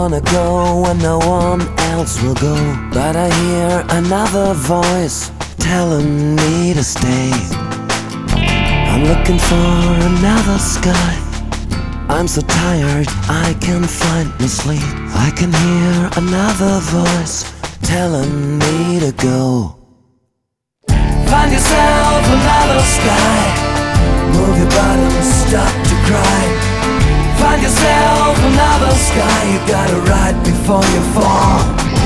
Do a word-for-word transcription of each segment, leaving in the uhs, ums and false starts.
wanna go when no one else will go, but I hear another voice telling me to stay. I'm looking for another sky. I'm so tired I can't find no sleep. I can hear another voice telling me to go. Find yourself another sky. Move your bottom, stop to cry. Find yourself another sky. You gotta ride before you fall.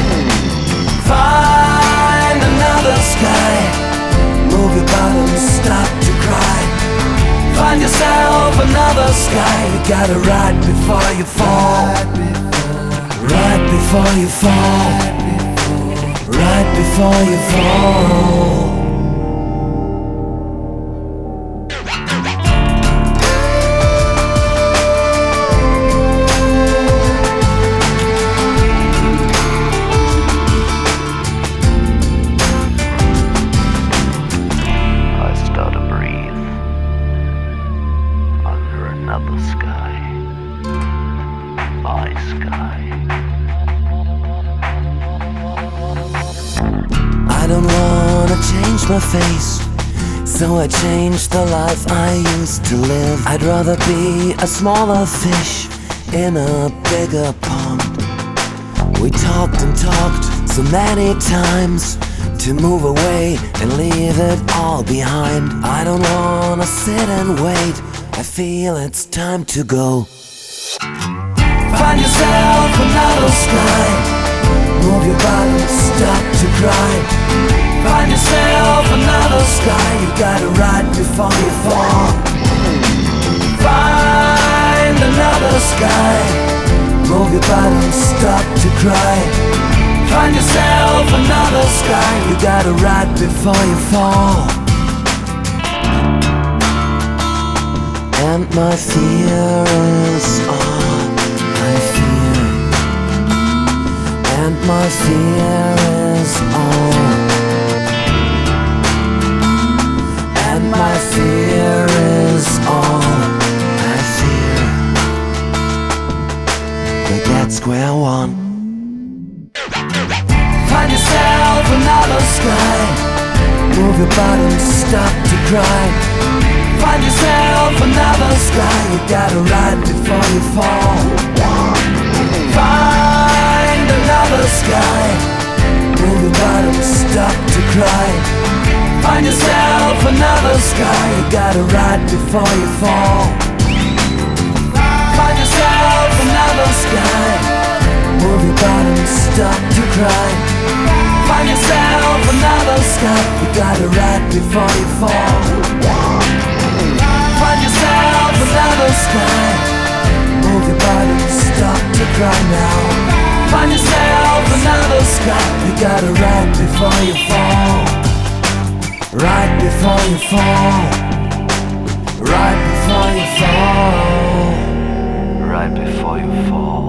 Find another sky. Move your bottom, stop to cry. Find yourself another sky. You gotta ride before you fall. Ride before you fall. Ride before you fall. Another sky, my sky. I don't wanna change my face, so I changed the life I used to live. I'd rather be a smaller fish in a bigger pond. We talked and talked so many times to move away and leave it all behind. I don't wanna sit and wait, I feel it's time to go. Find yourself another sky. Move your bottom, stop to cry. Find yourself another sky. You gotta ride before you fall. Find another sky. Move your bottom, stop to cry. Find yourself another sky. You gotta ride before you fall. And my fear is all I fear. And my fear is all. And my fear is all I fear. Back at square one. Find yourself another sky. Move your bottom, stop to cry. Find yourself another sky. You gotta ride before you fall. Find another sky. Move your bottom, stop to cry. Find yourself another sky. You gotta ride before you fall. Find yourself another sky. Move your bottom, stop to cry. Find yourself another sky. You gotta ride before you fall. Find yourself another sky. Move your body, stop to cry now. Find yourself another sky. You gotta ride before you fall. Ride before you fall. Ride before you fall. Right before you fall.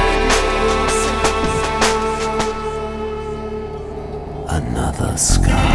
Another sky.